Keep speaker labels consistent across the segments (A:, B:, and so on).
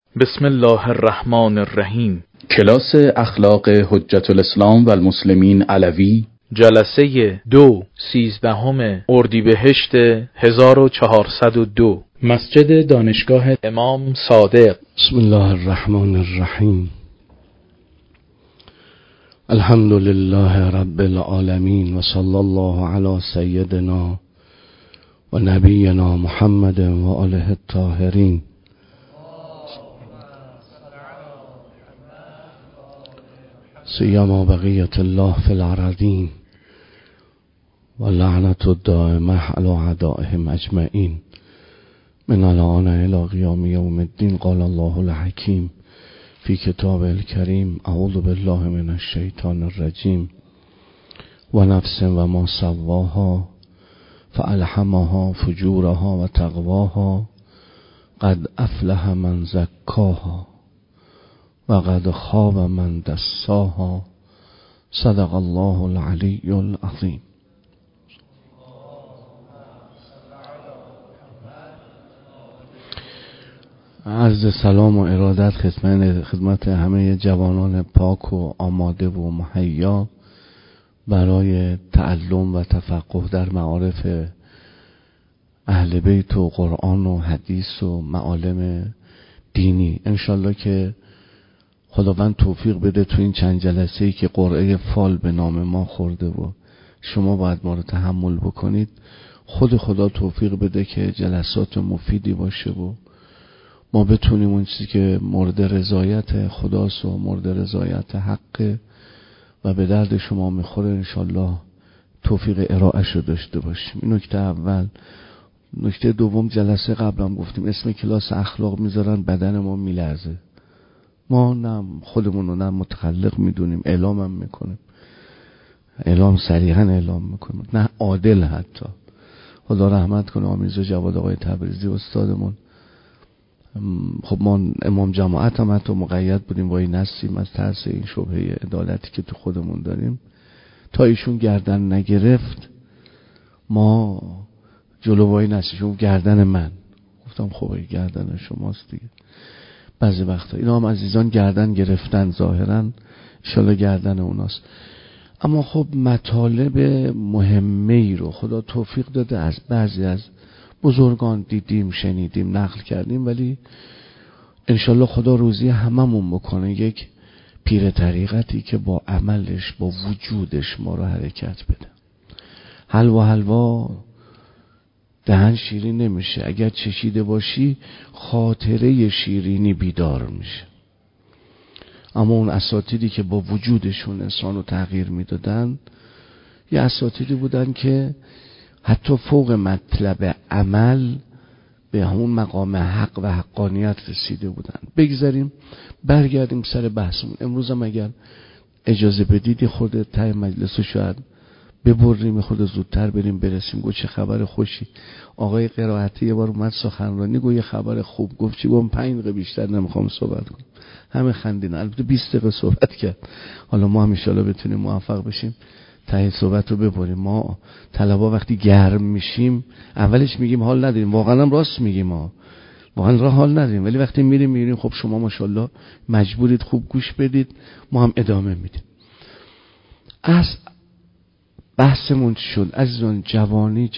A: بسم الله الرحمن الرحیم.
B: کلاس اخلاق حجت الاسلام و المسلمین علوی،
A: جلسه 2 13 اردیبهشت 1402،
B: مسجد دانشگاه
A: امام صادق.
C: بسم الله الرحمن الرحیم. الحمد لله رب العالمین و صلی الله علی سیدنا و نبینا محمد و آله الطاهرین. سیما بقیت الله فی الارضین و لعنت الدائمه علی اعدائهم اجمعین من الان الی قیام یوم الدین. قال الله الحکیم فی کتاب الکریم: اعوذ بالله من الشیطان الرجیم. و نفس و ما سواها فالهمها فجورها و تقواها قد افلح من زکاها و قد خاب من دساها. صدق الله العلی العظیم. عرض سلام و ارادت خدمت همه جوانان پاک و آماده و مهیا برای تعلم و تفقه در معارف اهل بیت و قرآن و حدیث و معالم دینی. انشالله که خداوند توفیق بده تو این چند جلسه‌ای که قرعه فال به نام ما خورده و شما باید ما رو تحمل بکنید، خدا توفیق بده که جلسات مفیدی باشه و ما بتونیم اون چیزی که مورد رضایت خداست و مورد رضایت حق و به درد شما میخوره انشالله توفیق ارائهش رو داشته باشیم. این نکته اول. نکته دوم، جلسه قبلم گفتیم اسم کلاس اخلاق میذارن بدن ما میلرزه. ما نه خودمون رو نه متخلق میدونیم، اعلام هم میکنیم، اعلام صریحا اعلام میکنیم، نه عادل. حتی خدا رحمت کنه آمیزا جواد آقای تبریزی استادمون. خب ما امام جماعت هم حتی مقید بودیم با این نسیم از ترس این شبهه عدالتی که تو خودمون داریم. تا ایشون گردن نگرفت ما جلو وای نسیشون گردن من گفتم خب این گردن شماست دیگه. بعضی وقتا اینا هم عزیزان گردن گرفتن، ظاهرا انشالله گردن اوناست. اما خب مطالب مهمه‌ای رو خدا توفیق داده از بعضی از بزرگان دیدیم، شنیدیم، نقل کردیم، ولی انشالله خدا روزی هممون بکنه یک پیر طریقتی که با عملش با وجودش ما رو حرکت بده. حلوا دهن شیرین نمیشه، اگر چشیده باشی خاطره شیرینی بیدار میشه. اما اون اساتیدی که با وجودشون انسان رو تغییر میدادن یه اساتیدی بودن که حتی فوق مطلب عمل به همون مقام حق و حقانیت رسیده بودن. بگذاریم برگردیم سر بحثمون. امروز هم اگر اجازه بدید خود ته مجلس رو شاید ببریم، خود زودتر بریم برسیم. گفت چه خبر خوشی. آقای قرائتی یه بار اومد سخنرانی گفت یه خبر خوب. گفت چی؟ گفت 5 دقیقه بیشتر نمیخوام صحبت کنم. همه خندین. البته 20 دقیقه صحبت کرد. حالا ما هم ان شاءالله بتونیم موفق بشیم ته صحبت رو ببریم. ما طلبا وقتی گرم میشیم اولش میگیم حال نداریم، واقعا هم راست میگیم، ما واقعا حال نداریم، ولی وقتی میریم میبینیم خب شما ماشاءالله مجبورید خوب گوش بدید، ما هم ادامه میدیم. از بحثمون شد عزیزان جوانی.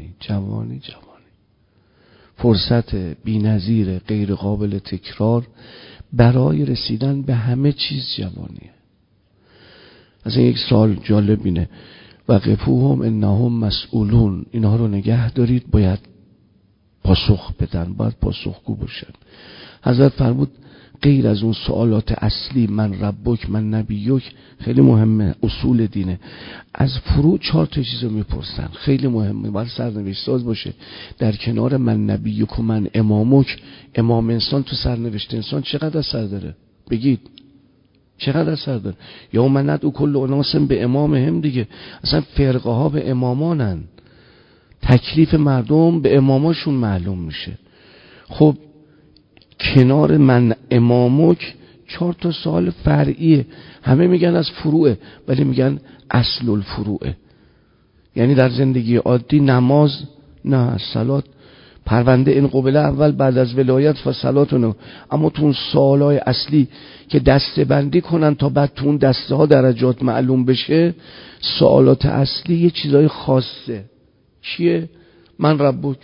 C: فرصت بی‌نظیر غیر قابل تکرار برای رسیدن به همه چیز جوانیه. از این یک سوال جالب اینه: وقفوهم انهم مسئولون. اینها رو نگه دارید، باید پاسخ بدن، باید پاسخگو باشن. حضرت فرمود غیر از اون سوالات اصلی من ربک من نبیک، خیلی مهمه، اصول دینه، از فروع 4 چیز رو میپرسن، خیلی مهمه، باید سرنوشت ساز باشه. در کنار من نبیک و من امامک، امام انسان تو سرنوشت انسان چقدر اثر داره؟ بگید چقدر اثر داره؟ یا من ندعو کل اناس به امامهم دیگه. اصلا فرقه ها به امامانن، تکلیف مردم به اماماشون معلوم میشه. خب کنار من امامک 4 سوال فرعیه. همه میگن از فروعه ولی میگن اصل الفروعه. یعنی در زندگی عادی نماز نه، صلات پرونده این قبله اول بعد از ولایت و صلاتونه، اما تو اون سوالای اصلی که دسته بندی کنن تا بعد تو اون دسته ها درجات معلوم بشه، سوالات اصلی یه چیزای خاصه. چیه؟ من ربک،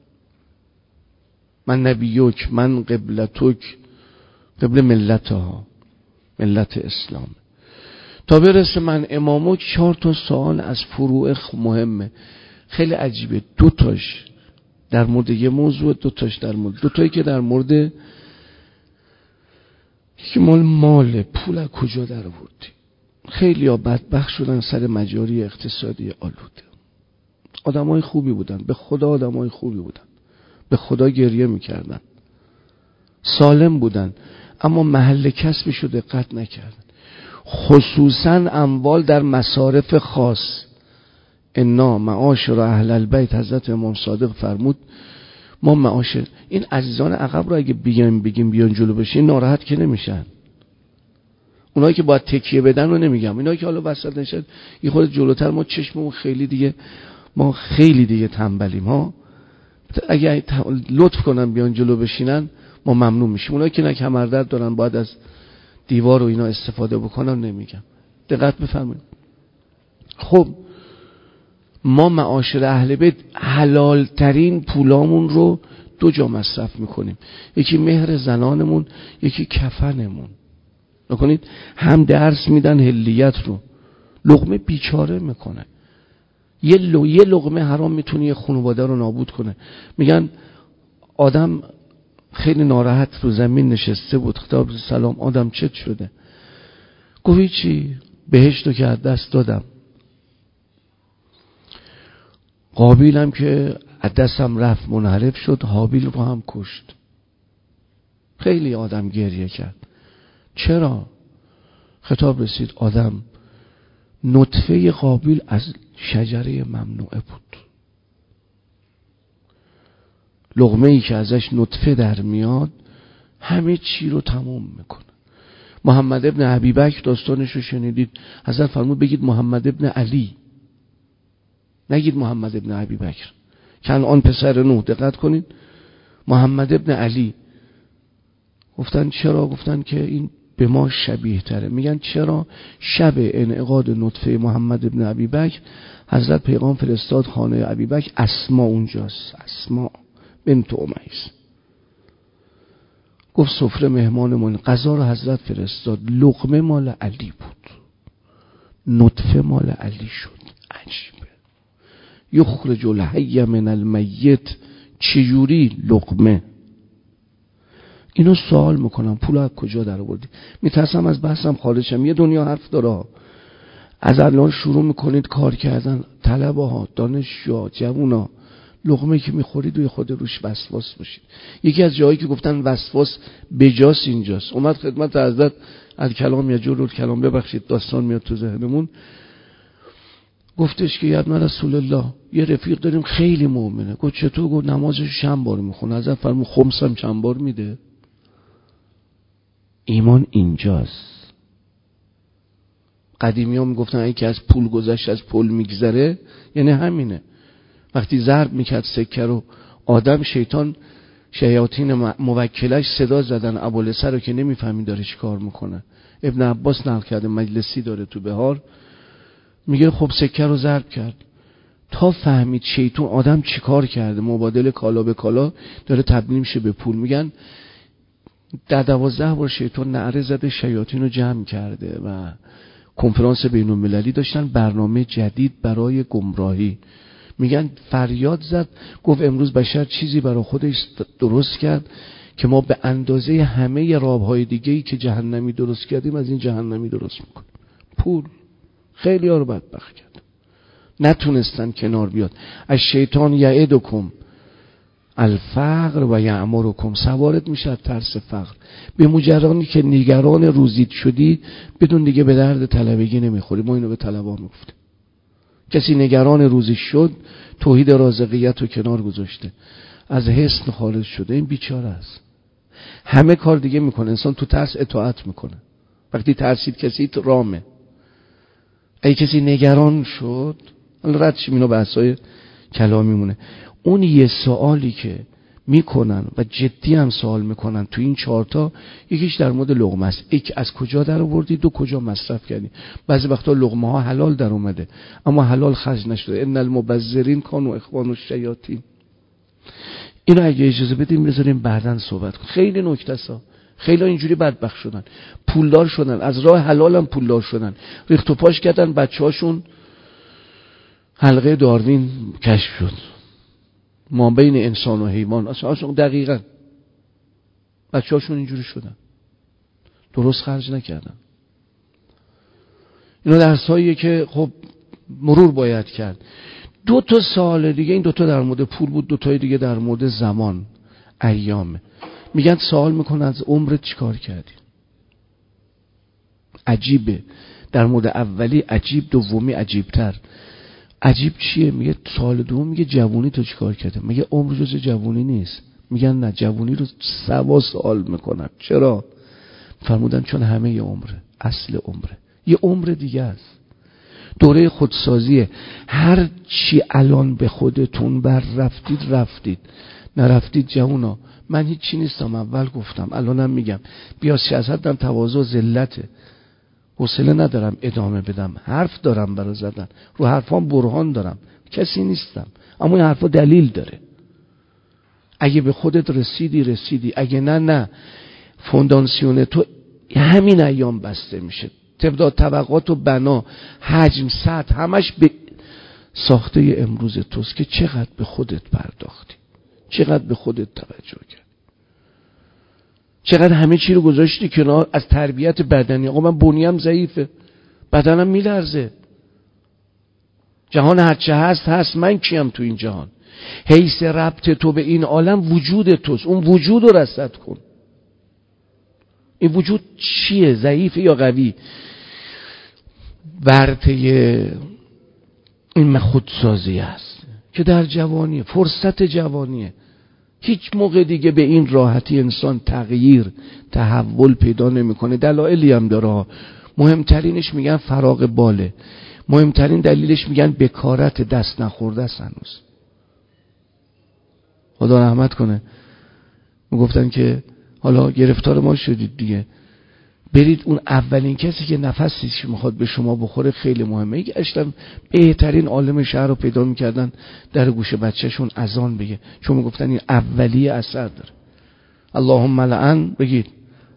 C: من نبیک، من قبلتک، قبل ملتها، ملت اسلام. تا برسه من امامک 4 تا سوال از فروع مهمه، خیلی عجیبه. 2 تاش در مورد یه موضوع، 2 تاش در مورد 2 تایی که در مورد یکی مال پول از کجا در آوردی. خیلی ها بدبخت شدن سر مجاری اقتصادی آلوده. آدمای خوبی بودن، به خدا آدمای خوبی بودن، به خدا گریه میکردن، سالم بودن، اما محل کسبشو دقت نکردن. خصوصا اموال در مصارف خاص. انا معاشر اهل البیت، حضرت امام صادق فرمود ما معاشر این عزیزان عقب رو اگه بگیم بیان جلو بشین ناراحت که نمیشن. اونایی که باید تکیه بدن رو نمیگم، اینایی که حالا وسط نشد یه خود جلوتر، ما چشممون خیلی دیگه، ما خیلی دیگه تنبلیم ها، اگه لطف کنن بیان جلو بشینن ما ممنون میشیم. اونایی که کمردرد دارن باید از دیوار و اینا استفاده بکنن نمیگم، دقت بفرمایید. خب ما معاشر اهل بیت حلال ترین پولامون رو 2 جا مصرف میکنیم، یکی مهر زنانمون، یکی کفنمون. نکنید هم درس میدن هلیت رو، لقمه بیچاره میکنه. یه لقمه حرام میتونه یه خانواده رو نابود کنه. میگن آدم خیلی ناراحت رو زمین نشسته بود، خطاب سلام آدم چت شده؟ گفت چی؟ بهشتو که از دست دادم. قابیل هم که از دستم رفت، منحرف شد، حابیل رو هم کشت. خیلی آدم گریه کرد. چرا؟ خطاب رسید آدم نطفه قابیل از شجره ممنوعه بود. لقمه ای که ازش نطفه در میاد همه چی رو تمام میکنه. محمد ابن ابیبکر داستانش رو شنیدید، حضرت فرمود بگید محمد ابن علی، نگید محمد ابن ابیبکر. کنعان پسر نوح، دقت کنید، محمد ابن علی. گفتن چرا؟ گفتن که این به ما شبیه تره. میگن چرا؟ شب انعقاد نطفه محمد ابن ابیبکر حضرت پیغام فرستاد خانه ابیبکر، اسما اونجاست، اسما بنت امیس. گفت سفره مهمانمون، غذا رو حضرت فرستاد، لقمه مال علی بود، نطفه مال علی شد. عجیبه. یخرج الحی من المیت، چجوری لقمه؟ اینو سوال میکنم، پول از کجا در آوردی؟ میترسم از بحثم خارج شم. یه دنیا حرف داره. از الان شروع میکنید کار کردن، طلبه ها، دانشجو، جوونا، لقمه که میخورید و خود روش وسواس باشید. یکی از جایی که گفتن وسواس بجاست اینجاست. اومد خدمت حضرت از کلام یا جور کلام، ببخشید داستان میاد تو ذهنمون، گفتش که یادم رسول الله یه رفیق داریم خیلی مؤمنه. گفت چطور؟ گفت نمازش چند بار میخونه. حضرت فرمود خمسم چند بار میده؟ ایمان اینجاست. قدیمی ها میگفتن اگه که از پول گذشت از پول میگذره، یعنی همینه. وقتی ضرب میکرد سکه رو آدم، شیاطین موکلش صدا زدن ابوالسر رو که نمیفهمی داره چی کار میکنه. ابن عباس نقل کرده، مجلسی داره تو بهار، میگه خب سکه رو ضرب کرد تا فهمید شیطان آدم چی کار کرده، مبادله کالا به کالا داره تبدیل میشه به پول. میگن در 12 بار شیطان نعره زده، شیاطین رو جمع کرده و کنفرانس بین المللی داشتن، برنامه جدید برای گمراهی. میگن فریاد زد، گفت امروز بشر چیزی برای خودش درست کرد که ما به اندازه همه رابهای دیگه‌ای که جهنمی درست کردیم از این جهنمی درست میکنیم. پول. خیلی ها رو بدبخت کرد، نتونستن کنار بیاد. از شیطان یعدکم الفقر و یأمرکم، سوارت میشه از ترس فقر. به مجرانی که نگران روزیت شدی بدون دیگه به درد طلبگی نمیخوری. ما اینو به طلبا میگفتیم. کسی نگران روزی شد توحید رازقیت رو کنار گذاشته، از حسن خارج شده، این بیچاره است. همه کار دیگه میکنه. انسان تو ترس اطاعت میکنه. وقتی ترسید کسی رامه. اگه کسی نگران شد، رد شیم، اینو بحثای کلامی مونه. اون یه سوالی که میکنن و جدی هم سوال میکنن تو این 4 تا. یکیش در مورد لقمه است. یک، از کجا در آوردی؟ 2، کجا مصرف کردی؟ بعضی وقتا لقمه ها حلال در اومده اما حلال خرج نشده. ان المبذرین کانوا اخوان الشیاطین. اینو اگه اجازه بدیم بذاریم بعداً صحبت کنیم. خیلی نکته است. خیلی اینجوری بدبخت شدن، پولدار شدن، از راه حلال هم پولدار شدن، ریخت و پاش کردن، بچه‌هاشون حلقه داروین کشف شد، ما بین انسان و حیوان. اصلا دقیقاً بچه‌هاشون اینجوری شدن، درست خرج نکردن. اینا درساییه که خب مرور باید کرد. 2 تا سال دیگه، این 2 تا در مورد پول بود، 2 تای دیگه در مورد زمان، ایامه. میگن سوال میکنه از عمرت چیکار کردی؟ عجیبه، در مورد اولی عجیب، دومی عجیبتر. عجیب چیه؟ میگه سال دوم میگه جوونی تو چیکار کردی؟ میگه عمر جز جوونی نیست. میگن نه، جوونی رو سوا سوال میکنن. چرا؟ فرمودن چون همه عمره، اصل عمره، یه عمر دیگه است، دوره خودسازیه. هر چی الان به خودتون بر رفتید، نرفتید جوونا. من هیچ چی نیستم، اول گفتم الانم میگم، بیا سیاست هم تواضع ذلته. حوصله ندارم ادامه بدم، حرف دارم برای زدن، رو حرفام برهان دارم، کسی نیستم، اما این حرفا دلیل داره. اگه به خودت رسیدی، اگه نه فونداسیون تو همین ایام بسته میشه. تبدأ طبقات و بنا، حجم، سطح، همش به ساخته امروز توست که چقدر به خودت پرداختی، چقدر به خودت توجه کرد، چقدر همه چی رو گذاشتی کنار. از تربیت بدنی، آقا من بنیم ضعیفه، بدنم میلرزه، جهان هرچه هست، من کیم تو این جهان؟ حیث ربط تو به این عالم وجود توست، اون وجود رو رصد کن. این وجود چیه؟ ضعیف یا قوی؟ ورطه این خودسازی است که در جوانیه، فرصت جوانیه. هیچ موقع دیگه به این راحتی انسان تغییر، تحول پیدا نمیکنه. دلایلی هم داره، مهمترینش میگن فراغ باله، مهمترین دلیلش میگن بکارت، دست نخورده است هنوز. خدا رحمت کنه، میگفتن که حالا گرفتار ما شدید دیگه، برید اون اولین کسی که نفسیش میخواد به شما بخوره خیلی مهمه. گشتم بهترین عالم شهر رو پیدا میکردن در گوش بچهشون اذان بگه، چون میگفتن این اولیه اثر داره. اللهم لعن بگید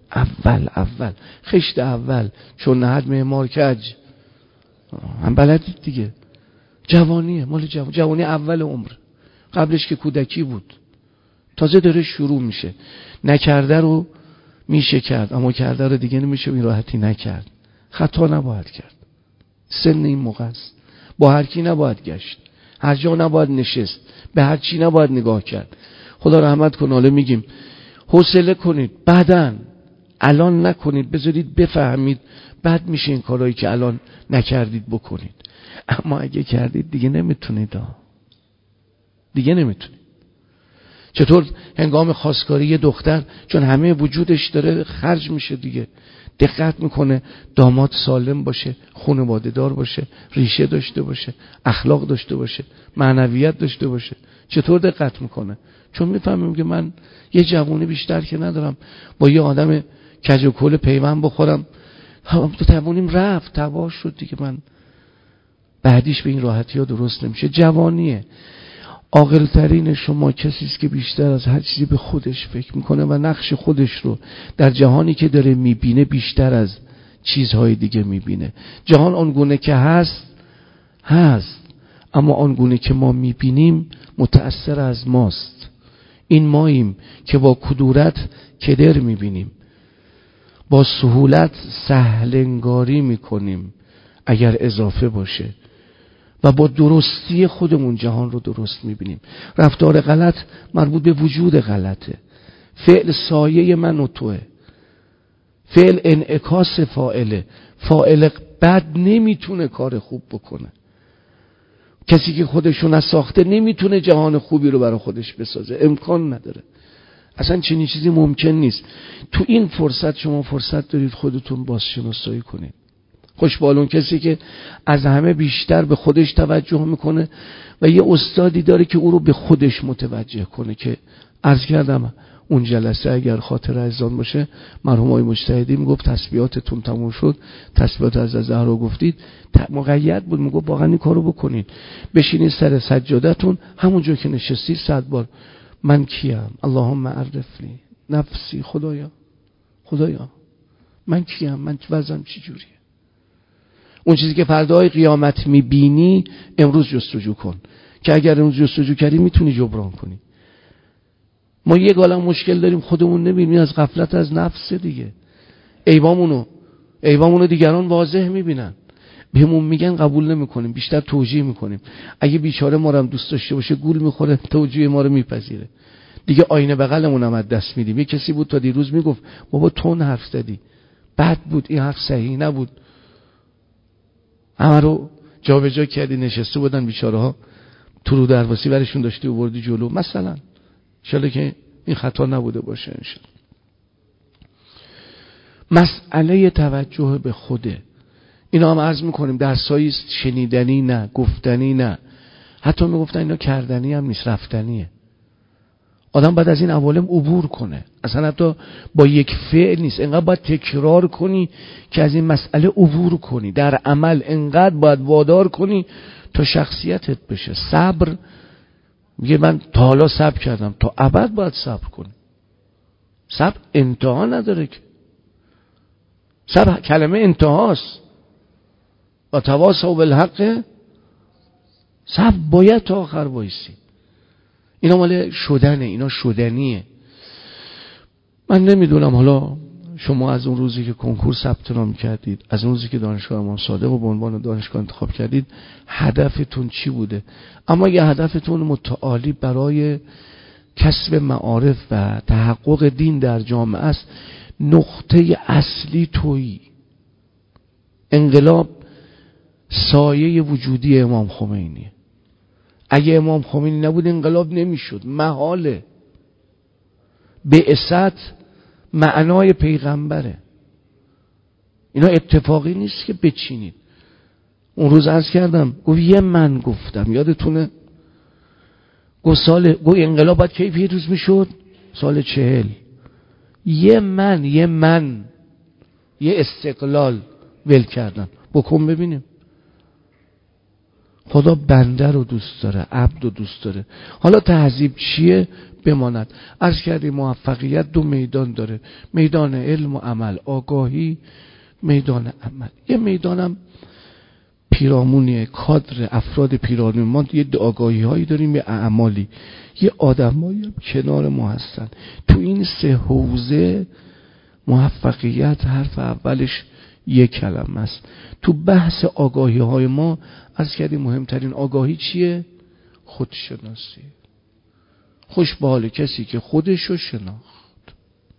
C: اول خشت اول، چون نهد معمار کج. هم بلدید دیگه، جوانیه، مال جوانی اول عمر، قبلش که کودکی بود، تازه داره شروع میشه. نکرده رو میشه کرد، اما کرده رو دیگه نمیشه این راحتی نکرد. خطا نباید کرد، سن این موقع است، با هر کی نباید گشت، هر جا نباید نشست، به هر چی نباید نگاه کرد. خدا رحمت کنه. حالا میگیم حوصله کنید، بعدن الان نکنید، بذارید بفهمید، بعد میشه این کارهایی که الان نکردید بکنید. اما اگه کردید دیگه نمیتونید، دیگه نمیتونید. چطور هنگام خواستگاری یه دختر چون همه وجودش داره خرج میشه دیگه، دقت میکنه داماد سالم باشه، خانواده دار باشه، ریشه داشته باشه، اخلاق داشته باشه، معنویت داشته باشه. چطور دقت میکنه؟ چون میفهمیم که من یه جوونی بیشتر که ندارم، با یه آدم کج و کول پیوند بخورم، جوونیم رفت، تباه شد دیگه، من بعدیش به این راحتی ها درست نمیشه. جوانیه. عاقل ترین شما کسی است که بیشتر از هر چیزی به خودش فکر میکنه و نقش خودش رو در جهانی که داره میبینه بیشتر از چیزهای دیگه میبینه. جهان آنگونه که هست، اما آنگونه که ما میبینیم متأثر از ماست. این ماییم که با کدورت کدر میبینیم، با سهولت سهل انگاری میکنیم اگر اضافه باشه، و با درستی خودمون جهان رو درست میبینیم. رفتار غلط مربوط به وجود غلطه. فعل سایه من و توه، فعل انعکاس فاعله. فاعل بد نمیتونه کار خوب بکنه. کسی که خودشو نساخته نمیتونه جهان خوبی رو برای خودش بسازه، امکان نداره، اصلا چنین چیزی ممکن نیست. تو این فرصت شما فرصت دارید خودتون بازشناسایی کنید، خوشبال اون کسی که از همه بیشتر به خودش توجه میکنه و یه استادی داره که او رو به خودش متوجه کنه. که عرض کردم اون جلسه اگر خاطر عزیزان باشه، مرحوم آقای مجتهدی میگفت تسبیحاتتون تموم شد، تسبیحات از زهرا گفتید، مقید بود، میگفت واقعا این کارو بکنید، بشینید سر سجادتون همونجا که نشستید 100 بار من کیم، اللهم عرفنی نفسی، خدایا من کیم، من وضعم چی جوریه. اون چیزی که فردای قیامت میبینی امروز جستجو کن، که اگر امروز جستجو کردی میتونی جبران کنی. ما یک عالم مشکل داریم خودمون نمیبینیم، از غفلت از نفس دیگه. عیبامونو دیگران واضح میبینن، بهمون میگن قبول نمیکنیم، بیشتر توجیه میکنیم. اگه بیچاره ما رو هم دوست داشته باشه گول میخوره، توجیه ما رو میپذیره. دیگه آینه بغلمون هم از دست میدیم. یه کسی بود تا دیروز میگفت بابا تون حرف زدی، بد بود، این حرف صحیح نبود، همه رو جابجا کردی. نشسته بودن بیچاره ها، تو رو درواسی برشون داشتی آوردی جلو مثلا. انشالله که این خطا نبوده باشه. انشالله مسئله توجه به خوده. اینا هم عرض میکنیم درسایی شنیدنی نه، گفتنی نه، حتی میگفتن اینا کردنی هم نیست، رفتنیه. آدم باید از این عوالم عبور کنه، اصلا حتی با یک فعل نیست، انقدر باید تکرار کنی که از این مسئله عبور کنی. در عمل انقدر باید وادار کنی تا شخصیتت بشه. صبر میگه من تا حالا صبر کردم، تا ابد باید صبر کنی. صبر انتها نداره که، صبر کلمه انتهاست. و تواصوا بالحق، صبر باید تا آخر وایسی. اینا مال شدنه، اینا شدنیه. من نمیدونم حالا شما از اون روزی که کنکور ثبت نام کردید، از اون روزی که دانشگاه امام صادق و به عنوان دانشگاه انتخاب کردید، هدفتون چی بوده؟ اما یه هدفتون متعالی برای کسب معارف و تحقق دین در جامعه است، نقطه اصلی تویی. انقلاب سایه وجودی امام خمینیه. اگه امام خمینی نبود انقلاب نمیشد، محاله. بعثت معنای پیغمبره. اینا اتفاقی نیست که بچینید. اون روز عرض کردم، گفت یه من گفتم، یادتونه؟ گفت انقلاب باید کی پیروز میشد؟ سال 40. یه من یه استقلال ول کردن. بکن ببینیم. خدا بنده رو دوست داره، عبد رو دوست داره. حالا تهذیب چیه بماند. عرض کردیم موفقیت 2 میدان داره، میدان علم و عمل، آگاهی، میدان عمل. یه میدانم پیرامونیه، کادر افراد پیرامون ما، یه آگاهی هایی داریم، یه اعمالی، یه آدمایی هم کنار ما هستن. تو این 3 حوزه موفقیت حرف اولش یک کلمه است. تو بحث آگاهی های ما از کردیم مهمترین آگاهی چیه؟ خودشناسی. خوش به حال کسی که خودشو شناخت.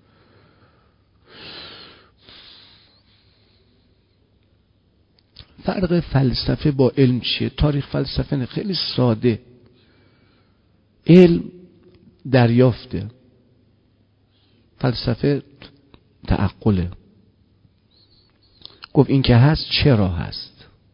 C: فرق فلسفه با علم چیه؟ تاریخ فلسفه نه، خیلی ساده. علم دریافته، فلسفه تعقله. گفت این که هست چرا هست.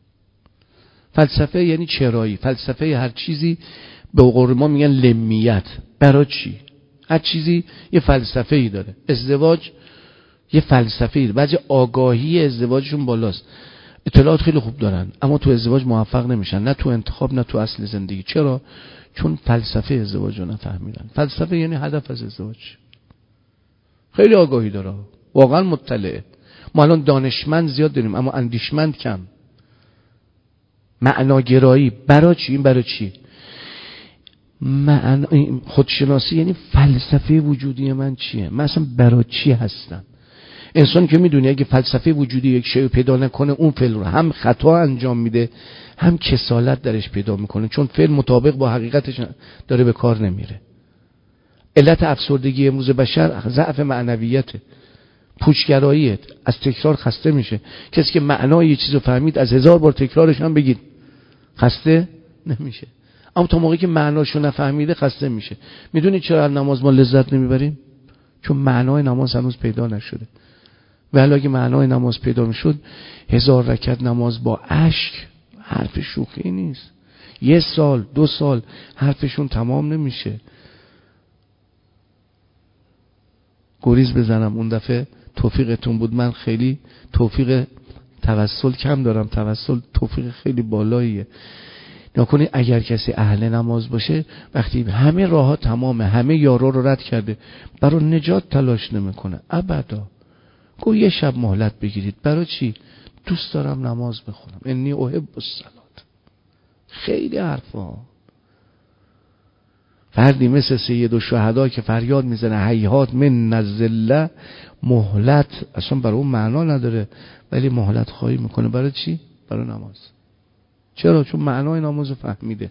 C: فلسفه یعنی چرایی. فلسفه هر چیزی به قول ما میگن لمیت، برای چی؟ هر چیزی یه فلسفه ای داره. ازدواج یه فلسفه ای داره. بعضی آگاهی ازدواجشون بالاست، اطلاعات خیلی خوب دارن، اما تو ازدواج موفق نمیشن، نه تو انتخاب نه تو اصل زندگی. چرا؟ چون فلسفه ازدواج رو نفهمیدن. فلسفه یعنی هدف از ازدواج. خیلی آگاهی داره، واقعا مطلعه. ما الان دانشمند زیاد داریم اما اندیشمند کم. معناگرایی برای چی؟ این برای چی؟ خودشناسی یعنی فلسفه وجودی من چیه؟ من اصلا برای چی هستم؟ انسان که میدونه اگه فلسفه وجودی یک شی پیدا نکنه، اون فعل رو هم خطا انجام میده، هم کسالت درش پیدا میکنه، چون فعل مطابق با حقیقتش داره به کار نمیره. علت افسردگی امروز بشر ضعف معنویته، پوچگراییه، از تکرار خسته میشه. کسی که معنای یه چیزو فهمید از 1000 بار تکرارش هم بگید خسته نمیشه، اما تا موقعی که معناشو نفهمیده خسته میشه. میدونید چرا نماز ما لذت نمیبریم؟ چون معنای نماز هنوز پیدا نشده. ولی اگه معنای نماز پیدا میشد 1000 رکعت نماز با اشک حرف شوخی نیست. 1 سال 2 سال حرفشون تمام نمیشه. گریز بزنم اون دفعه توفیقتون بود، من خیلی توفیق توسل کم دارم، توسل توفیق خیلی بالاییه. نکنی اگر کسی اهل نماز باشه وقتی همه راه ها تمامه، همه یارا رو رد کرده، برای نجات تلاش نمیکنه ابدا. گو یه شب مهلت بگیرید. برای چی؟ دوست دارم نماز بخونم، انی احب الصلات. خیلی حرفا. فردی مثل سید الشهدا که فریاد میزنه هیهات من الذله، مهلت اصلا برای اون معنا نداره ولی مهلت خواهی میکنه. برای چی؟ برای نماز. چرا؟ چون معنای نماز رو فهمیده.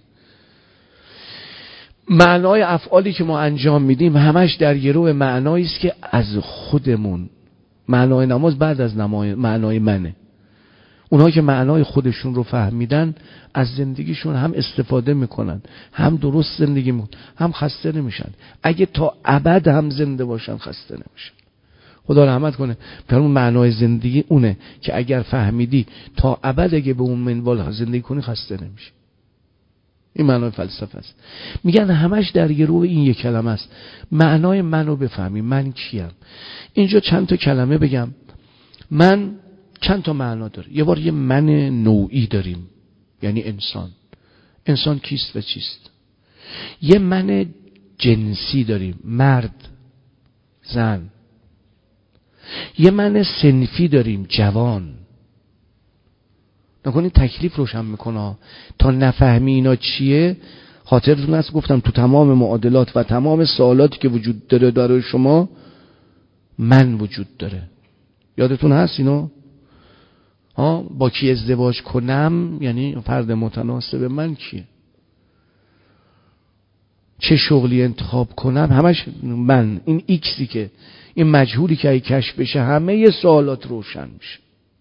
C: معنای افعالی که ما انجام میدیم همش در گرو معنایی است که از خودمون. معنای نماز بعد از معنای منه. اونها که معنای خودشون رو فهمیدن از زندگیشون هم استفاده میکنن، هم درست زندگی میکنن، هم خسته نمیشن. اگه تا ابد هم زنده باشن خسته نمیشن. خدا رحمت کنه. پر اون معنای زندگی اونه که اگر فهمیدی تا ابد اگه به اون منوال زندگی کنی خسته نمیشی. این معنای فلسفه است. میگن همش در گرو این یک کلمه است. معنای منو بفهمی. من کیم؟ اینجا چند تا کلمه بگم. من چند تا معنا داره. یه بار یه من نوعی داریم، یعنی انسان. انسان کیست و چیست؟ یه من جنسی داریم، مرد، زن. یه من صنفی داریم، جوان. نکنید تکلیف روشن میکنه. تا نفهمی اینا چیه، خاطرتون هست گفتم تو تمام معادلات و تمام سوالاتی که وجود داره برای شما من وجود داره. یادتون هست اینو؟ با کی ازدواج کنم یعنی فرد متناسب من کیه؟ چه شغلی انتخاب کنم همش من. این ایکسی که این مجهولی که ای کشف بشه همه یه سوالات روشن میشه.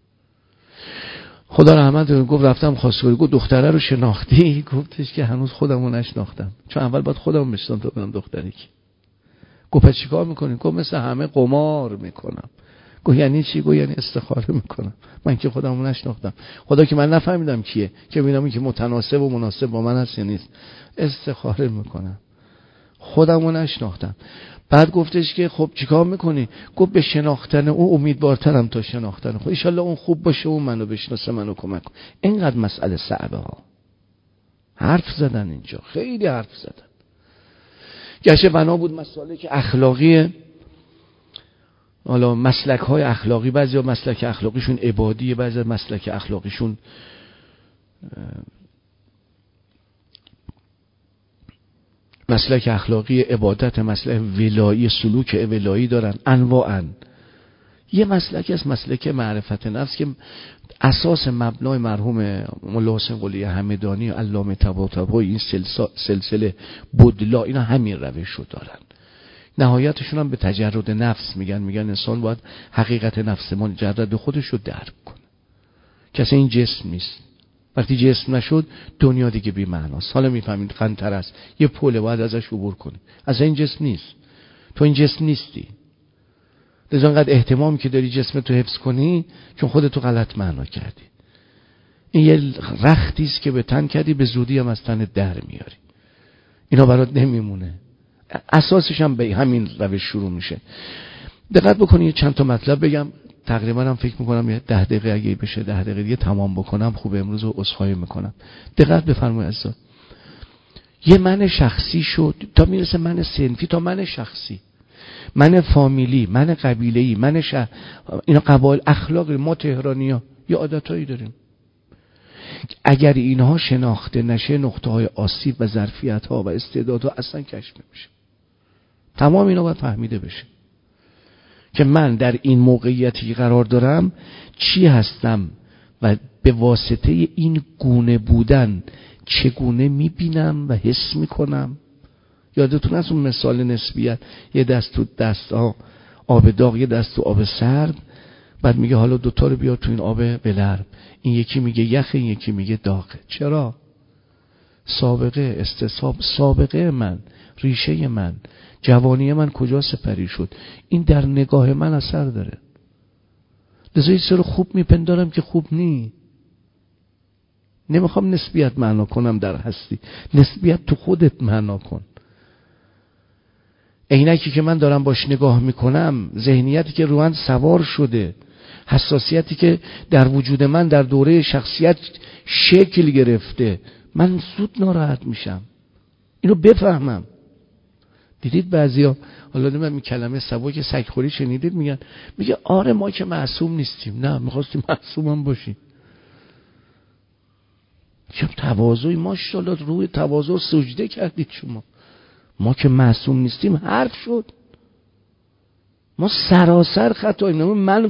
C: خدا رحمت کنه. گفت رفتم خواستگاری، گفت دختره رو شناختی؟ گفتش که هنوز خودمو نشناختم، چون اول باید خودمو بشناسم تا ببینم دختری کی. گفت پس چیکار میکنی؟ گفت مثل همه قمار میکنم. گفت یعنی چی؟ گفت یعنی استخاره میکنم. من که خودمو نشناختم، خدا که من نفهمیدم کیه که ببینم که متناسب و مناسب با من هست یا نیست. استخاره میکنم، خودمو نشناختم. بعد گفتش که خب چیکار میکنی؟ گفت به شناختن او امیدوارترم تا شناختن خود. ان شاءالله اون خوب باشه و منو بشناسه، منو کمک کنه. اینقدر مسئله صعبه ها. حرف زدن اینجا، خیلی حرف زدن. گشه بنا بود مسائلی که اخلاقیه. حالا مسلک های اخلاقی، بعضی ها مسلک اخلاقیشون عبادیه، بعضی ها مسلک اخلاقیشون مسلک اخلاقی عبادت، مسلک ولایی، سلوک ولایی دارن انواعاً. یه مسلک از مسلک معرفت نفس که اساس مبنای مرحوم مولا حسین قلی همدانی و علامه طباطبایی این سلسله بدلا اینا همین روش رو دارن. نهایتشون هم به تجرد نفس میگن انسان باید حقیقت نفس مجرد خودش رو درک کنه. کسی این جسم نیست. وقتی جسم نشد دنیا دیگه بی معناست. حالا میفهمید قنطره است، یه پله باید ازش عبور کنی. از این جسم نیست. تو این جسم نیستی. لذا انقدر اهتمام که داری جسمتو حفظ کنی چون خودتو غلط معنا کردی. این یه رختی است که به تن کردی، به زودی هم از تن در میاری. اینا برات نمیمونه. اساسش هم به همین روش شروع میشه. دقت بکنید چند تا مطلب بگم. تقریبا هم فکر میکنم یه 10 دقیقه اگه بشه 10 دقیقه دیگه تمام بکنم خوبه. امروز رو عذرخواهی میکنم. دقت بفرمایید عزیزان. یه من شخصی شد تا میرسه من صنفی، تا من شخصی، من فامیلی، من قبیله‌ای، من شهر. اینا قبایل اخلاق ما تهرانی‌ها یه عادتایی داریم. اگر اینها شناخته نشه نقطه‌های آسیب و ظرفیت‌ها و استعدادها اصلا کشف نمیشه. تمام اینا باید فهمیده بشه که من در این موقعیتی قرار دارم چی هستم و به واسطه این گونه بودن چگونه میبینم و حس میکنم. یادتون هست اون مثال نسبیت، یه دست تو دست آب داغ، یه دست تو آب سرد. بعد میگه حالا دوتا رو بیار تو این آب بلرم. این یکی میگه یخه، این یکی میگه داغه. چرا؟ سابقه، استصحاب، سابقه من، ریشه من، جوانی من کجا سپری شد، این در نگاه من اثر داره. لذا چرا خوب میپندارم که خوب نی. نمیخوام نسبیت معنا کنم در هستی، نسبیت تو خودت معنا کن. عینکی که من دارم باش نگاه میکنم، ذهنیتی که روان سوار شده، حساسیتی که در وجود من در دوره شخصیت شکل گرفته، من زود ناراحت میشم. اینو بفهمم. دیدید بعضیا، حالا من کلمه سبک سگخوری شنیدید، میگه آره ما که معصوم نیستیم. نه، میخواستیم معصوم هم باشیم. چه تواضعی، ماشاءالله روی تواضع سجده کردید شما. ما که معصوم نیستیم حرف شد. ما سراسر خطاییم. من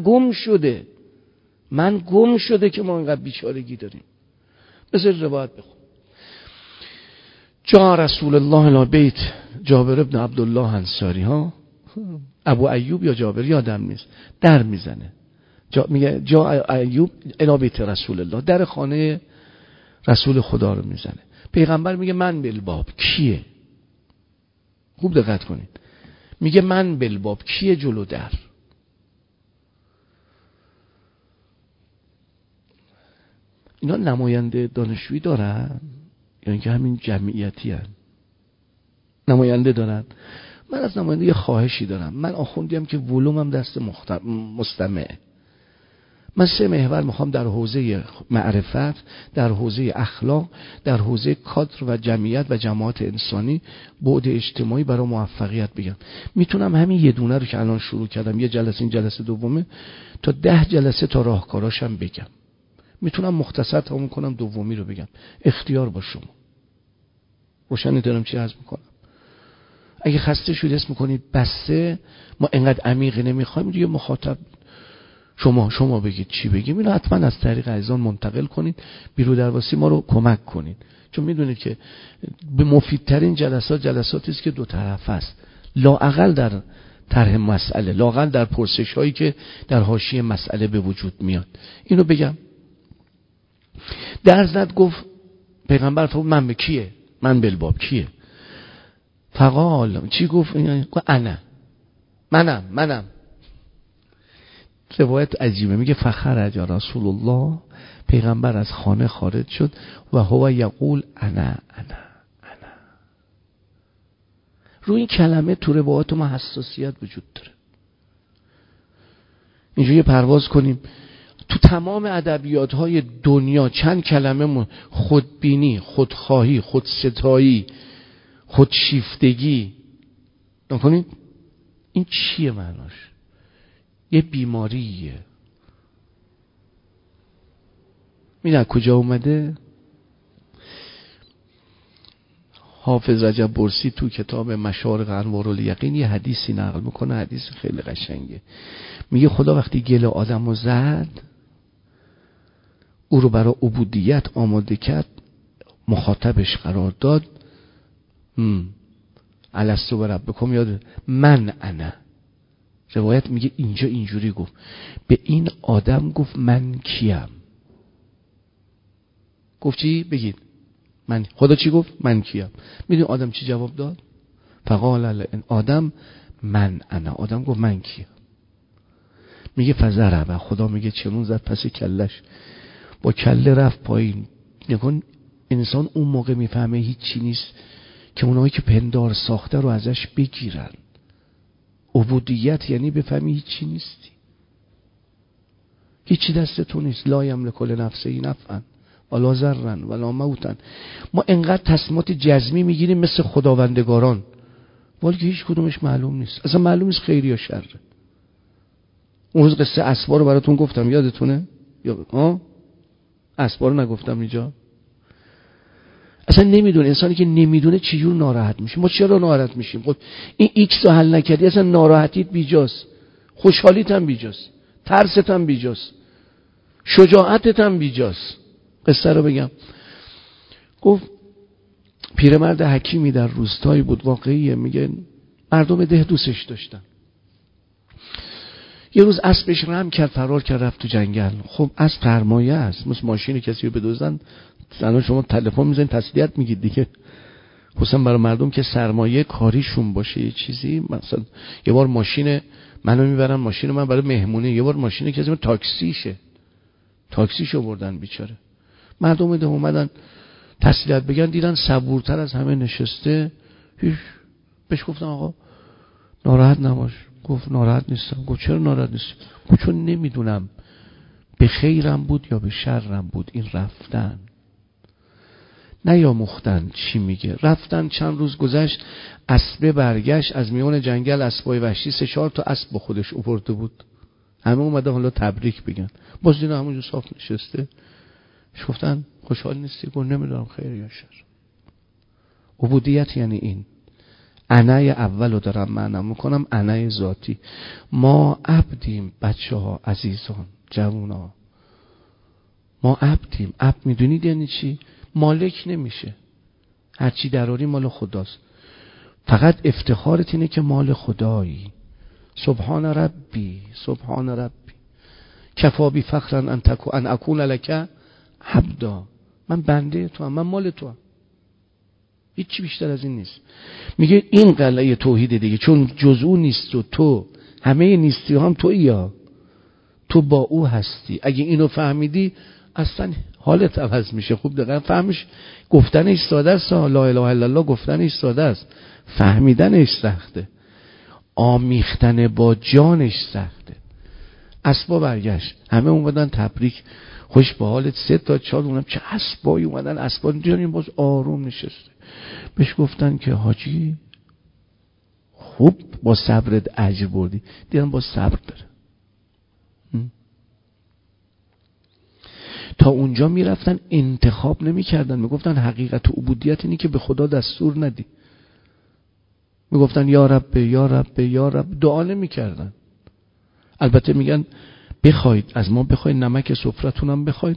C: گم شده که ما اینقدر بیچارگی داریم. بذار روایت بخون. جا رسول الله الی بیت جابر ابن عبدالله انصاری ها، ابو ایوب یا جابر یادم نیست، در میزنه. میگه جا ایوب الی بیت رسول الله، در خانه رسول خدا رو میزنه. پیغمبر میگه من بالباب. کیه؟ خوب دقت کنید. میگه من بالباب، کیه جلو در؟ اینا نماینده دانشجویی دارن یا اینکه همین جمعیتی هن؟ نماینده دارن. من از نماینده یه خواهشی دارم. من آخوندیم که ولومم دست مستمع. من 3 محور میخوام در حوزه معرفت، در حوزه اخلاق، در حوزه کادر و جمعیت و جماعت انسانی، بعد اجتماعی برای موفقیت بگم. میتونم همین یه دونه رو که الان شروع کردم، یه جلسه، این جلسه دومه، تا 10 جلسه تا راهکاراشم بگم. میتونم مختصر تموم کنم، دومی رو بگم. اختیار با شما. روشن دارم چی عرض میکنم. اگه خسته شدید اسم میکنید بسته، ما انقدر عمیق نمیخوایم دیگه، مخاطب شما بگید چی بگیم. اینو حتما از طریق عزیزان منتقل کنید، بیرو درواسی ما رو کمک کنید. چون میدونید که به مفیدترین جلساتی است که دو طرف است، لااقل در طرح مسئله، لااقل در پرسش هایی که در حاشیه مسئله به وجود میاد. اینو بگم. در زد گفت پیغمبر فرمود من به کیه؟ من بالباب کیه؟ فقال چی گفت؟ انا، منم. روایت عجیبه. میگه فخرج رسول الله، پیغمبر از خانه خارج شد و هو یقول انا. روی این کلمه تو روایات ما حساسیت وجود داره. اینجوری پرواز کنیم تو تمام ادبیات های دنیا چند کلمه خودبینی، خودخواهی، خودستایی، خودشیفتگی نکنید. این چیه معناش؟ یه بیماریه. میدونی کجا اومده؟ حافظ رجب برسی تو کتاب مشارق انوار الیقین یه حدیثی نقل میکنه، حدیث خیلی قشنگه. میگه خدا وقتی گل آدم رو زد، او رو برای عبودیت آماده کرد، مخاطبش قرار داد، الستو بربکم، یاد من انا. روایت میگه اینجا اینجوری گفت، به این آدم گفت من کیم؟ گفت چی؟ بگید من. خدا چی گفت؟ من کیم. میدونی آدم چی جواب داد؟ فقال آدم من انا. آدم گفت من کیم؟ میگه فضربه، خدا میگه چنون زد پس کلش، با کله رفت پایین. نکن انسان اون موقع میفهمه هیچی نیست که اونایی که پندار ساخته رو ازش بگیرن. عبودیت یعنی بفهمی هیچی نیستی، هیچی دست تو نیست. لا یملک لنفسه نفعا ولا ضرا ولا موتا. ما انقدر تصمیمات جزمی میگیریم مثل خداوندگاران، ولی که هیچ کدومش معلوم نیست. اصلا معلوم نیست خیری یا شره. اون روز قصه اسبا رو براتون گفتم، یادتونه؟ اسبا رو نگفتم اینجا؟ اصلا نمیدونه. انسانی که نمیدونه چجور ناراحت میشه. ما چرا ناراحت میشیم؟ خب این ایکس رو حل نکردی، اصلا ناراحتیت بیجاست، خوشحالیت هم بیجاست، ترست هم بیجاست، شجاعتت هم بیجاست. قصه رو بگم. گفت پیرمرد حکیمی در روستایی بود، واقعیه، میگه مردم ده دوستش داشتن. یه روز اسبش رم کرد، فرار کرد، رفت تو جنگل. خب اسب سرمایه است، مثل ماشین کسی رو بدزدن الان شما تلفن میزنید تسلیت میگید دیگه. خصوصا برای مردم که سرمایه کاریشون باشه یه چیزی. مثلا یه بار ماشین منو میبرن ماشین من برای مهمونی، یه بار ماشین که از من تاکسیشو بردن بیچاره. مردم اومدن تسلیت بگن، دیدن صبورتر از همه نشسته. بهش گفتم آقا ناراحت نباش. گفت ناراحت نیستم. گفت چرا ناراحت نیستی؟ گفت چون نمیدونم به خیرم بود یا به شرم بود این رفتن. نه یا مختن چی میگه. رفتن چند روز گذشت، اسبه برگشت از میون جنگل، اسبای وحشی 3-4 تا اسب با خودش آورده بود. همه اومده حالا تبریک بگن. باز دیدن همونجا صاف نشسته. گفتن خوشحال نیستی؟ گفت نمیدونم خیر یا شر. عبودیت یعنی این. انای اولو دارم معنا میکنم، انای ذاتی. ما عبدیم بچه ها، عزیزان، جوونا، ما عبدیم. عبد میدونید یعنی چی؟ مالک نمیشه، هرچی دراری مال خداست. فقط افتخارت اینه که مال خدایی. سبحان ربی سبحان ربی کفا بی فخرا ان اکون لک عبدا. من بنده تو هم، من مال تو هم، هیچی بیشتر از این نیست. میگه این قلعه توحید دیگه، چون جز او نیست و تو همه نیستی هم تویی، یا تو با او هستی. اگه اینو فهمیدی اصلا حالت عوض میشه. خوب دقیقا فهمش. گفتنش ساده است، لا اله الا الله گفتنش ساده است، فهمیدنش سخته، آمیختن با جانش سخته. اسبا برگشت، همه اومدن تبریک، خوش به حالت. 3 تا 4 اونم چه اسبایی اومدن. اسبا دیدن باز آروم نشسته. بهش گفتن که حاجی خوب با صبرت اجر بردی. دیدن با صبر داره. تا اونجا میرفتن انتخاب نمیکردن، میگفتن حقیقت عبودیت اینی که به خدا دستور ندی. میگفتن یا رب یا رب یا رب، دعا نمیکردن. البته میگن بخواید از ما، بخواید نمک سفرتونم بخواید،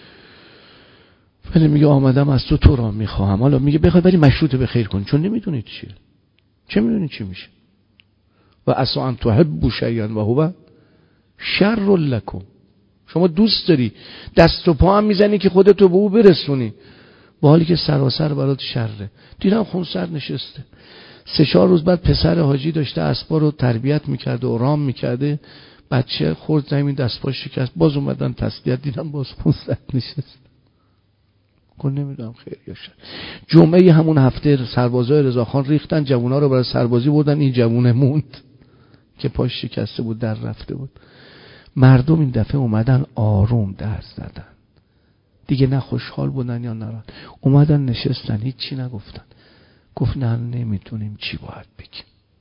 C: ولی میگه آمدم از تو را میخواهم. حالا میگه بخواید ولی مشروط به خیر کن، چون نمیدونید چیه، چه میدونید چی میشه. و عسى ان تحبوا شیئا و هو شر لکم. شما دوست داری دست و پا هم میزنی که خودتو به او برسونی، با حالی که سراسر برات شره. دیدم خونسر نشسته. 3-4 روز بعد پسر حاجی داشته اسبا رو تربیت میکرده و رام میکرده، بچه خورد زمین، دست پاش شکست. باز اومدن تسلیت، دیدم باز خونسر نشسته. گفت نمیدونم خیر یا شر. جمعه همون هفته سربازای رضاخان ریختن، جوونا رو برای سربازی بردن. این جوونه موند که پاش شکسته بود، در رفته بود. مردم این دفعه اومدن آروم درس زدن دیگه، نه خوشحال بودن یا ناراحت. اومدن نشستن، هیچی نگفتن. گفت نه نمیتونیم چی باید بگیم.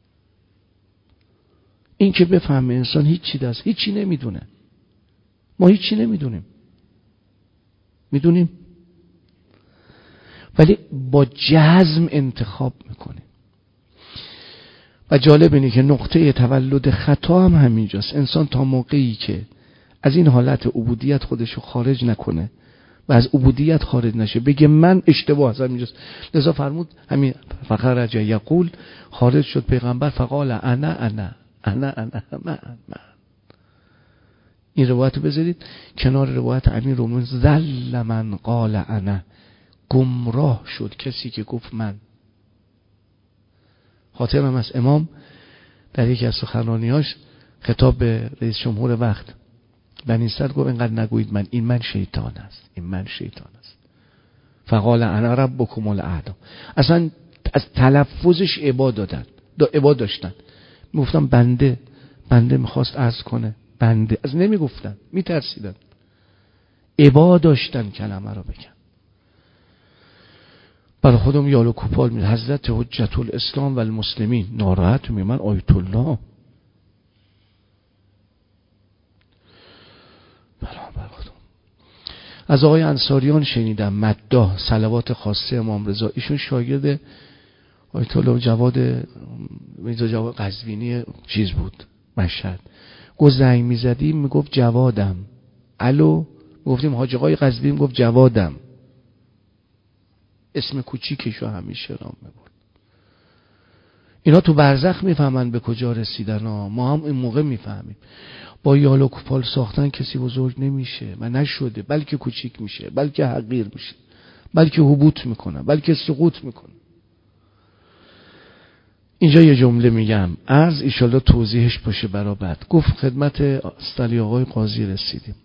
C: این که بفهمه انسان هیچی دست، هیچی نمیدونه. ما هیچی نمیدونیم، میدونیم ولی با جزم انتخاب میکنیم. و جالب اینه که نقطه تولد خطا هم همینجاست. انسان تا موقعی که از این حالت عبودیت خودشو خارج نکنه و از عبودیت خارج نشه، بگه من اشتباه هستم، اینجاست. لذا فرمود همین فخرج یقول، خارج شد پیغمبر، فقال انا این روایت بذارید کنار روایت امیر رومون، ذل من قال انا، گمراه شد کسی که گفت من. خاطرم از امام در یکی از سخنرانیاش خطاب به رئیس جمهور وقت بنی اسرائیل گفت اینقدر نگویید من، این من شیطان است، این من شیطان است. فقال انا ربکم الاعلی. اصلا از تلفظش عبا داشتن. میگفتن بنده میخواست عرض کنه، بنده، از نمیگفتن، میترسیدن، عبا داشتن کلمه رو بگن. برای خودم یالو کوپال میده. حضرت حجت الاسلام و المسلمین ناراحت میگه من آیت الله. برای خودم از آقای انصاریان شنیدم مداح صلوات خاصه امام رضا. ایشون شاگرد آیت الله جواد میرزا جواد قزوینی چیز بود، مشهد. گفت زنگ میزدیم میگفت جوادم، الو، گفتیم حاج آقای قزوینی، میگفت جوادم. اسم کوچیکشو همیشه رام میبرد. اینا تو برزخ میفهمن به کجا رسیدن. ما هم این موقع میفهمیم. با یال و کوپال ساختن کسی بزرگ نمیشه و نشده، بلکه کوچیک میشه، بلکه حقیر میشه، بلکه هبوط میکنه، بلکه سقوط میکنه. اینجا یه جمله میگم عرض ایشالله توضیحش باشه برا بعد. گفت خدمت استالی آقای قاضی رسیدیم.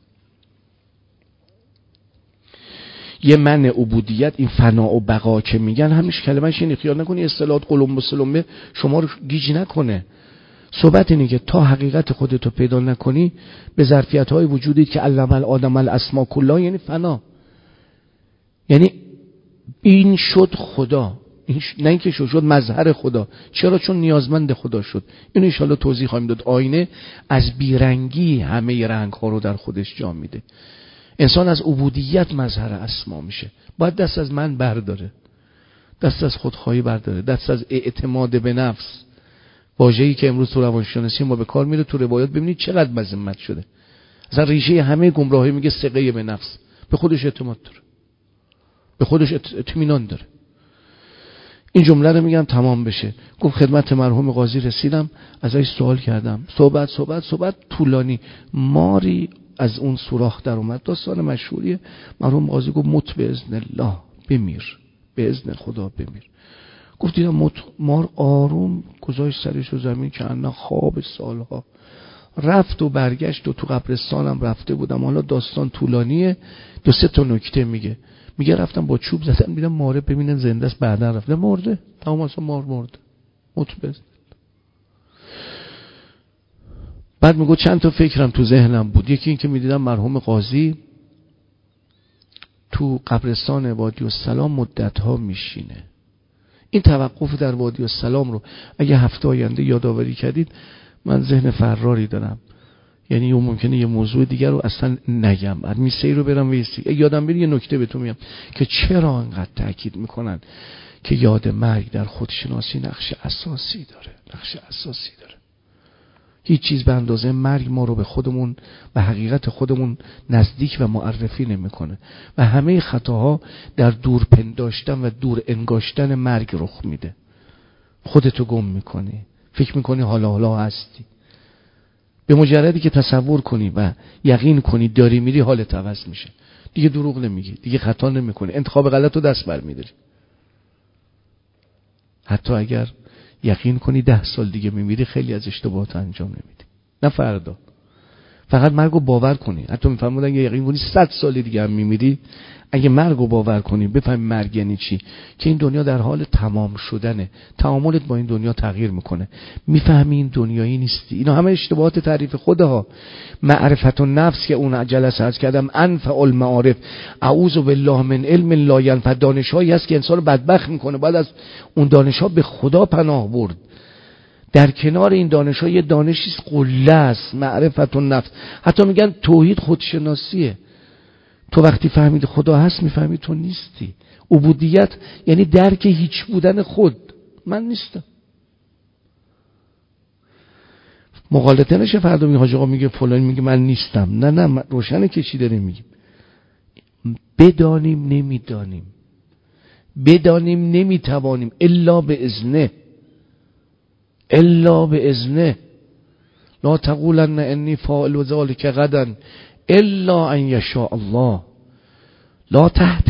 C: یه من عبودیت، این فنا و بقا که میگن همیشه کلمه‌ش اینه، خیال نکنی اصطلاحات قلم و سلمه شما رو گیج نکنه. صحبت اینه که تا حقیقت خودتو پیدا نکنی به ظرفیت‌های وجودی که علم الآدم الاسماء کلها، یعنی فنا، یعنی این شد خدا، نه اینکه شد مظهر خدا. چرا؟ چون نیازمند خدا شد. اینو ان شاءالله توضیح خواهیم داد. آینه از بیرنگی همه رنگ‌ها رو در خودش جا میده. انسان از عبودیت مظهر اسما میشه. باید دست از من برداره، دست از خودخواهی برداره، دست از اعتماد به نفس، واژه‌ای که امروز تو روانشناسی ما به کار میره، تو روایات ببینید چقدر مذمت شده. اصلا ریشه همه گمراهی میگه ثقه به نفس، به خودش اعتماد داره، به خودش اطمینان داره. این جمله رو میگم تمام بشه. گفت خدمت مرحوم قاضی رسیدم، ازش سوال کردم، صحبت طولانی، ماری از اون سوراخ در اومد. داستان مشهوریه. مرحوم قاضی گفت مت به اذن الله، بمیر، به اذن خدا بمیر. گفت دیدم مار آروم گذاشت سرش رو زمین که انا خواب سالها، رفت و برگشت و تو قبرستانم رفته بودم. حالا داستان طولانیه، 2-3 تا نکته میگه رفتم با چوب زدن دیدم ماره، ببینن زنده است، بعدا رفتم مرده. تمام اصلا مار مرده. مطبز. بعد میگه چند تا فکرم تو ذهنم بود. یکی این که میدیدم مرحوم قاضی تو قبرستان وادی السلام مدت‌ها میشینه. این توقف در وادی السلام رو اگه هفته آینده یادآوری کردید، من ذهن فراری دارم. یعنی ممکنه یه موضوع دیگر رو اصلا نگم، میسه رو برم ویستی. یادم بری یه نکته بهتون میگم که چرا انقدر تاکید میکنن که یاد مرگ در خودشناسی نقش اساسی داره. هیچ چیز به اندازه مرگ ما رو به خودمون و حقیقت خودمون نزدیک و معرفی نمیکنه و همه خطاها در دور پنداشتن و دور انگاشتن مرگ رخ میده. خودتو گم میکنی، فکر میکنی حالا هستی. به مجردی که تصور کنی و یقین کنی داری میری، حالت عوض میشه. دیگه دروغ نمیگی، دیگه خطا نمیکنی، انتخاب غلط رو دست برمیداری. حتی اگر یقین کنی 10 سال دیگه میمیری، خیلی از اشتباهات انجام نمیدی، نه فردا. فقط مرگ رو باور کنی. حتی میفهمونن اگه یقین کنی 100 سال دیگه هم میمیری، اگه مرگ رو باور کنی، بفهمی مرگ یعنی چی، که این دنیا در حال تمام شدنه، تعاملت با این دنیا تغییر میکنه، میفهمی این دنیایی نیستی. اینا همه اشتباهات تعریف خودها. معرفت النفس که اون جلسه عرض کردم انفع المعارف، اعوذ بالله من علم لا ینفع، دانش‌هایی هست که انسان رو بدبخت میکنه. بعد از اون دانش‌ها به خدا پناه برد. در کنار این دانش‌ها یه دانشی قله است، معرفت النفس. حتی میگن توحید خودشناسیه. تو وقتی فهمید خدا هست، میفهمی تو نیستی. عبودیت یعنی درک هیچ بودن خود. من نیستم. مغالطه نشه فردا میگه حاج آقا میگه فلان میگه من نیستم. نه روشنه که چی داریم میگیم. بدانیم نمیدانیم، بدانیم نمیتوانیم الا به اذنه، لا تقولن انی فاعل ذلک غدا الا ان یشاء الله. لا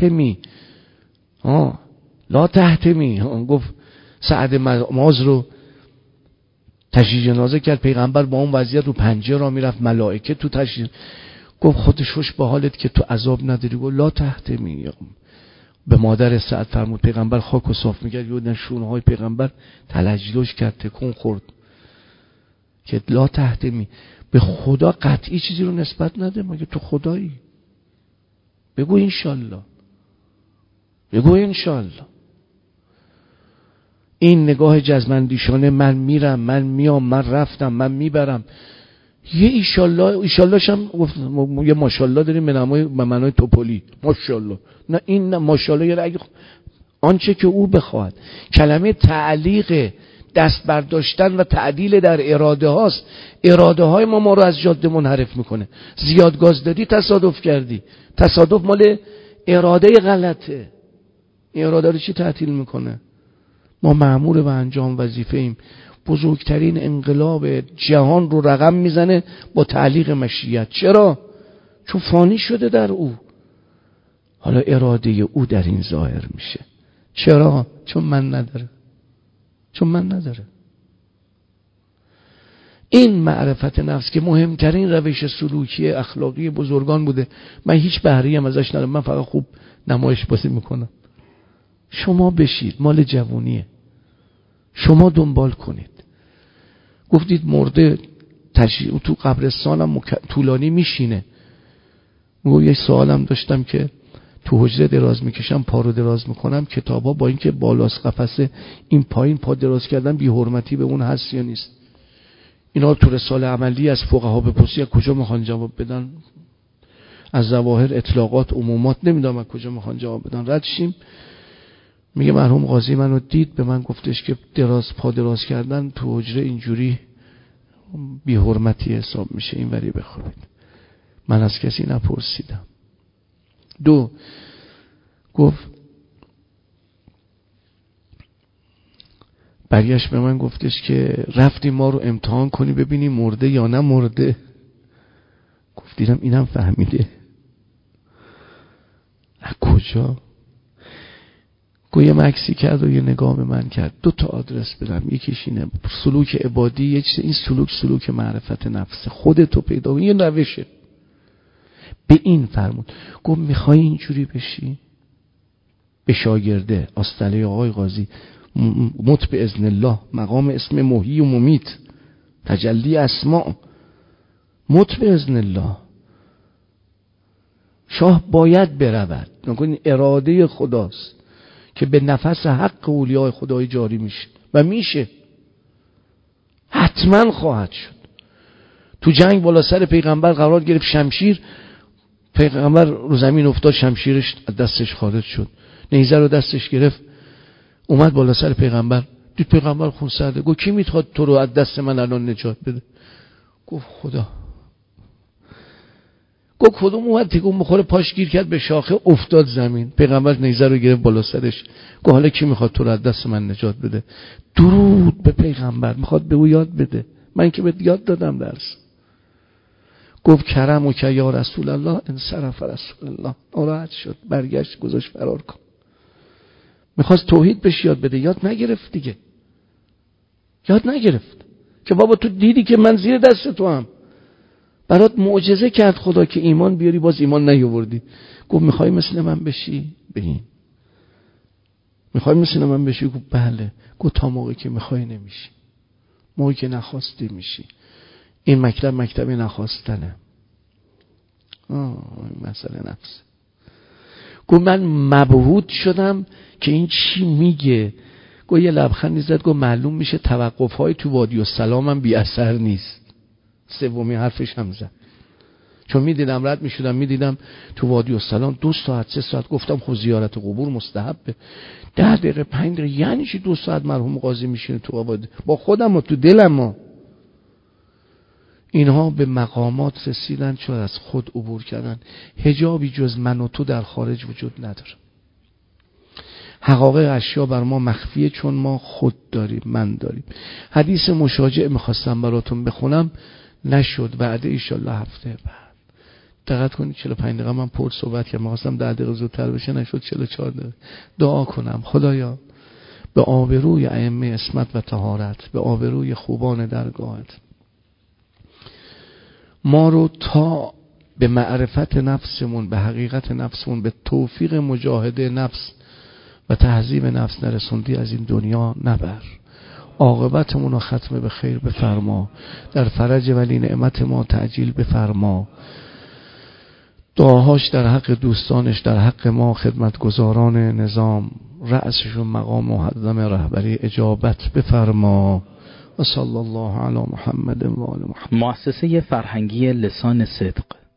C: تحتمی. گفت سعد معاذ رو تشییع جنازه کرد، پیغمبر با اون وضعیت رو پنجه را میرفت، ملائکه تو تشییع. گفت خودش خوش به حالت که تو عذاب نداری. گفت لا تحتمی. به مادر سعد فرمود، پیغمبر خاک و صاف میکرد، یه نشونه های پیغمبر تلجلج کرد، تکون خورد که لا تحتمی. به خدا قطعی چیزی رو نسبت نده. مگه تو خدایی؟ بگو انشالله. این نگاه جزمندیشانه، من میرم، من میام، من رفتم، من میبرم، یه ایشالله شم یه ماشالله داریم به معنای توپلی، ماشالله. نه این نه ماشالله، یه اگه آنچه که او بخواد. کلمه تعلیق، دست برداشتن و تعدیل در اراده هاست. اراده های ما رو از جاده منحرف میکنه. زیاد گاز دادی تصادف کردی. تصادف مال اراده غلطه. این اراده رو چی تعطیل میکنه؟ ما مأمور به انجام وظیفه ایم. بزرگترین انقلاب جهان رو رقم میزنه با تعلیق مشیت. چرا؟ چون فانی شده در او. حالا اراده او در این ظاهر میشه. چرا؟ چون من نداره. چون من نداره. این معرفت نفس که مهمترین روش سلوکی اخلاقی بزرگان بوده. من هیچ بهره‌ای هم ازش ندارم، من فقط خوب نمایش بازی میکنم. شما بشید، مال جوونیه، شما دنبال کنید. گفتید مرده تو قبرستانم طولانی میشینه. یه سوالم داشتم که تو حجره دراز میکشم، پا رو دراز میکنم، کتابا با اینکه بالاست قفسه، این پایین پا دراز کردن بی حرمتی به اون هست یا نیست؟ اینا تو رساله عملی از فقها بپرسی از کجا میخوان جواب بدن؟ از ظواهر اطلاقات عمومات نمیدونم از کجا میخوان جواب بدن. رد شیم. میگه مرحوم قاضی منو دید، به من گفتش که پا دراز کردن تو حجره اینجوری بی حرمتی حساب میشه، اینوری بخوابید. من از کسی نپرسیدم. 2 گفت برگشت به من گفتش که رفتی ما رو امتحان کنی ببینی مرده یا نه مرده. گفت دیدم اینم فهمیده. از کجا؟ گفت یه مکسی کرد و یه نگاه به من کرد. 2 تا آدرس بدم، یکیش اینه سلوک عبادی، یکیش این سلوک معرفت نفس. خودتو پیدا کن، یه روشه. به این فرمود. گفت میخوای اینجوری بشی؟ به شاگرده آستله آقای قاضی مت به اذن الله، مقام اسم محیی و ممیت، تجلی اسماء، مت به اذن الله. شاه باید برود، نکنین اراده خداست که به نفس حق اولیاء خدای جاری میشه و میشه، حتما خواهد شد. تو جنگ بالا سر پیغمبر قرار گرفت، شمشیر پیغمبر رو زمین افتاد، شمشیرش دستش خارج شد، نیزه رو دستش گرفت، اومد بالا سر پیغمبر، دید پیغمبر خونسرده. گفت کی میخواد تو رو از دست من الان نجات بده؟ گفت خدا. گفت کدوم؟ اومد تکون بخوره، پاش گیر کرد به شاخه، افتاد زمین. پیغمبر نیزه رو گرفت بالا سرش، گفت حالا کی میخواد تو رو از دست من نجات بده؟ درود به پیغمبر، میخواد به او یاد بده. من که بهت یاد دادم درس. گفت کرم و که یا رسول الله، انصرف رسول الله. ناراحت شد، برگشت، گذاشت فرار کن. میخواست توحید بهش یاد بده، یاد نگرفت دیگه. یاد نگرفت که بابا تو دیدی که من زیر دست تو هم، برات معجزه کرد خدا که ایمان بیاری، باز ایمان نیاوردی. گفت میخوای مثل من بشی؟ ببین میخوای مثل من بشی؟ گفت بله. گفت تا موقعی که میخوای نمیشی، موقعی که نخواستی میشی. این مکتب نخواستنه. مسئله نفس. گفت من مبهوت شدم که این چی میگه. گفت یه لبخندی زد، گفت معلوم میشه توقف‌های تو وادی السلام هم بی اثر نیست. 3 حرفش هم زد. چون میدیدم رد میشدم، میدیدم تو وادی السلام 2 ساعت 3 ساعت، گفتم خب زیارت قبور مستحبه. 10 دقیقه 5 دقیقه، یعنی چی 2 ساعت مرحوم قاضی میشینه تو وادی؟ با خودم و تو دلم. اینها به مقامات رسیدن چون از خود عبور کردن. حجابی جز من و تو در خارج وجود نداره. حقایق اشیا بر ما مخفیه چون ما خود داریم، من داریم. حدیث مشاجع میخواستم براتون بخونم، نشد. وعده ایشالله هفته بعد. دقت کنید 45 دقیقه من پر صحبت کردم، میخواستم 10 دقیقه زودتر بشه، نشد 44 دقیقه. دعا کنم خدایا به آبروی ائمه عصمت و طهارت، به آبروی خوبان درگاهت، ما رو تا به معرفت نفسمون، به حقیقت نفسمون، به توفیق مجاهده نفس و تهذیب نفس نرسوندی، از این دنیا نبر. عاقبتمون رو ختم به خیر بفرما. در فرج ولی نعمت ما تعجیل بفرما. دعاهاش در حق دوستانش، در حق ما خدمتگزاران نظام، رأسشون مقام محترم رهبری اجابت بفرما. و صلی الله علی محمد و آل محمد.
A: مؤسسه فرهنگی لسان صدق